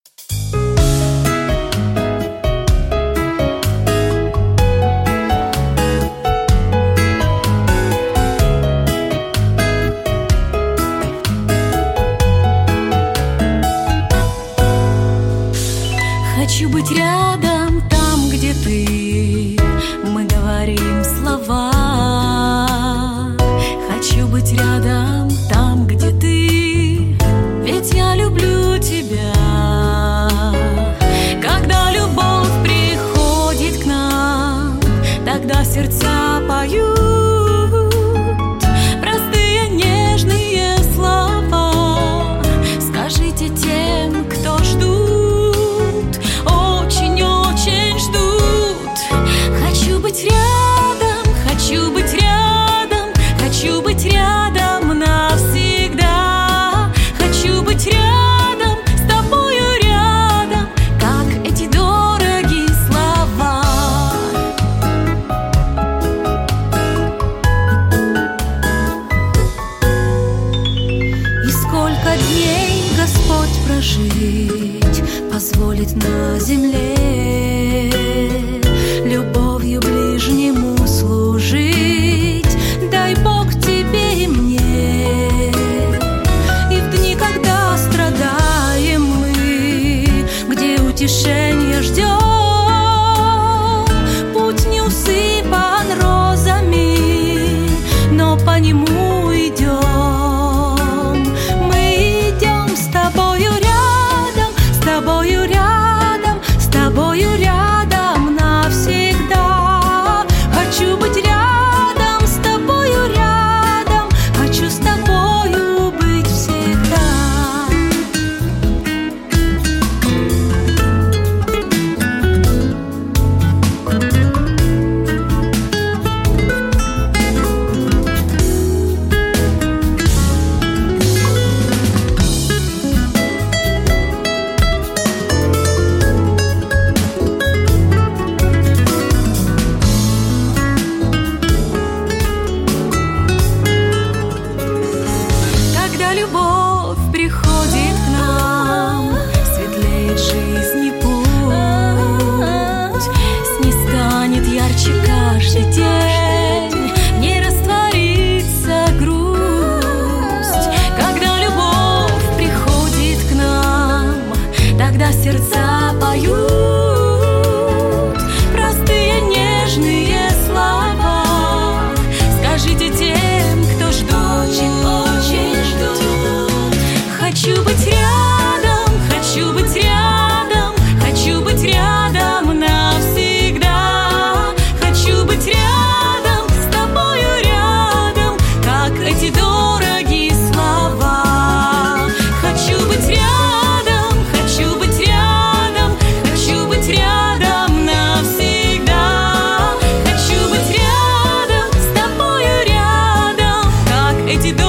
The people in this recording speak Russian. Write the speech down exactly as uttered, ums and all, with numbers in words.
Хочу быть рядом там, где ты. Мы говорим слова. Хочу быть рядом там, где ты. Ведь я люблю тебя. Когда любовь приходит к нам, тогда сердца поют простые нежные слова. Скажите тем, кто ждут, быть рядом, хочу быть рядом, хочу быть рядом навсегда. Хочу быть рядом, с тобою рядом, как эти дорогие слова. И сколько дней Господь прожить позволит на земле, любовью ближнему служить. Дай Бог тебе и мне. И в дни, когда страдаем мы, где утешение ждем, путь не усыпан розами, но по нему идем. Мы идем с тобою рядом, с тобою рядом, с тобою рядом навсегда. Хочу быть рядом, с тобою рядом, хочу с тобою быть всегда. Любовь приходит к нам, светлеет жизни путь, не станет ярче каждый день, не растворится грусть. Когда любовь приходит к нам, тогда сердца поют простые нежные слова. Скажите тем, кто ждет, очень ждут. Хочу быть рядом, хочу быть рядом, хочу быть рядом навсегда. Хочу быть рядом, с тобою рядом, как эти дорогие слова. Хочу быть рядом, хочу быть рядом, хочу быть рядом навсегда. Хочу быть рядом, с тобою рядом, как эти дорогие слова.